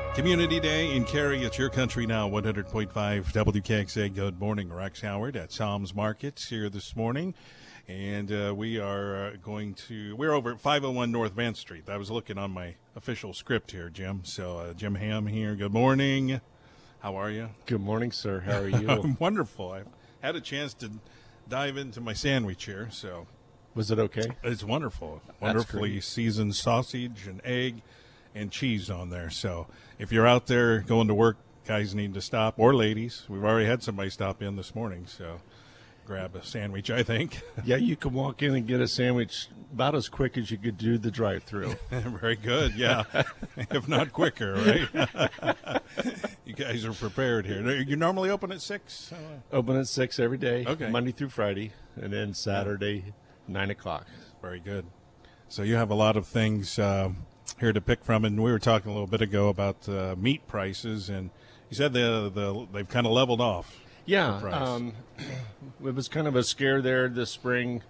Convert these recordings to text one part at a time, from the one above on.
Community Day in Cary. It's Your Country Now, 100.5 WKXA. Good morning, Rex Howard at Psalms Markets here this morning. And we are we're over at 501 North Vance Street. I was looking on my official script here, Jim. So Jim Ham here. Good morning. How are you? Good morning, sir. How are you? I'm wonderful. I've had a chance to dive into my sandwich here, so. Was it okay? It's wonderful. Wonderfully seasoned sausage and egg and cheese on there. So if you're out there going to work, guys need to stop, or ladies. We've already had somebody stop in this morning, so grab a sandwich, I think. Yeah, you can walk in and get a sandwich about as quick as you could do the drive-through. Very good, yeah. If not quicker, right? You guys are prepared here. You normally open at 6? Open at 6 every day, okay. Monday through Friday, and then Saturday, 9 o'clock. Very good. So you have a lot of things here to pick from, and we were talking a little bit ago about meat prices, and you said they've kind of leveled off. Yeah, it was kind of a scare there this spring.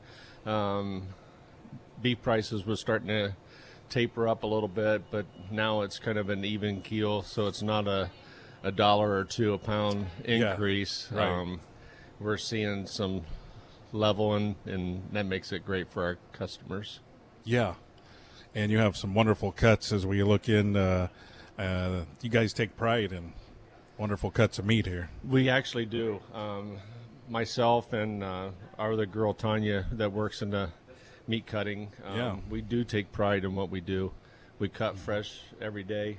Beef prices were starting to taper up a little bit, but now it's kind of an even keel, so it's not a $1 or $2 a pound increase. Yeah, right. We're seeing some leveling, and that makes it great for our customers. Yeah, and you have some wonderful cuts as we look in. You guys take pride in wonderful cuts of meat here. We actually do. Myself and our other girl, Tanya, that works in the meat cutting, we do take pride in what we do. We cut fresh every day,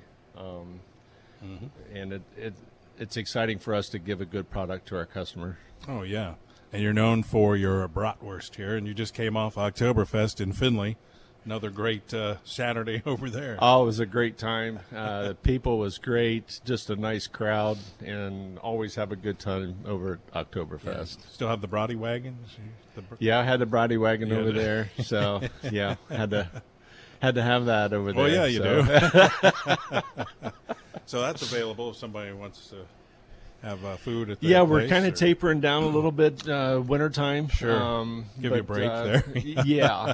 and it's exciting for us to give a good product to our customer. Oh, yeah. And you're known for your bratwurst here, and you just came off Oktoberfest in Findlay. Another great Saturday over there. Oh, it was a great time. The people was great, just a nice crowd, and always have a good time over at Oktoberfest. Yeah. Still have the Brody wagons? Yeah, I had the Brody wagon over there, so yeah, had to have that over there. Oh, yeah, you do. So that's available if somebody wants to have food at the Yeah, we're place, kind of tapering down a little bit wintertime. Sure. Give you a break there. Yeah.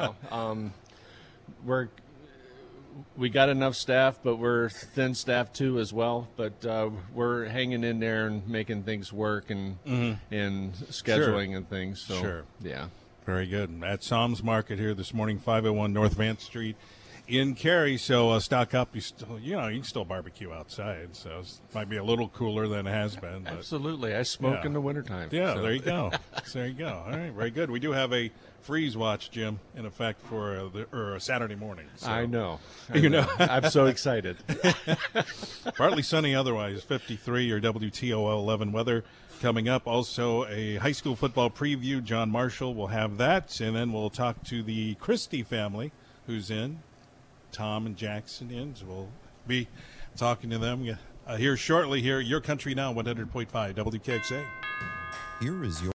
We got enough staff, but we're thin staffed too as well. But we're hanging in there and making things work and scheduling and things. So, sure. Yeah. Very good. At Psalms Market here this morning, 501 North Vance Street in Cary. So stock up. You can still barbecue outside. So it might be a little cooler than it has been. But absolutely. I smoke in the wintertime. Yeah, so. There you go. There you go. All right, very good. We do have a freeze watch, Jim, in effect for a Saturday morning. So. I know. I'm so excited. Partly sunny otherwise, 53 or WTOL 11 weather coming up. Also a high school football preview. John Marshall will have that. And then we'll talk to the Christie family who's in. Tom and Jackson in. So we'll be talking to them here shortly here. Your Country Now, 100.5 WKXA. Here is your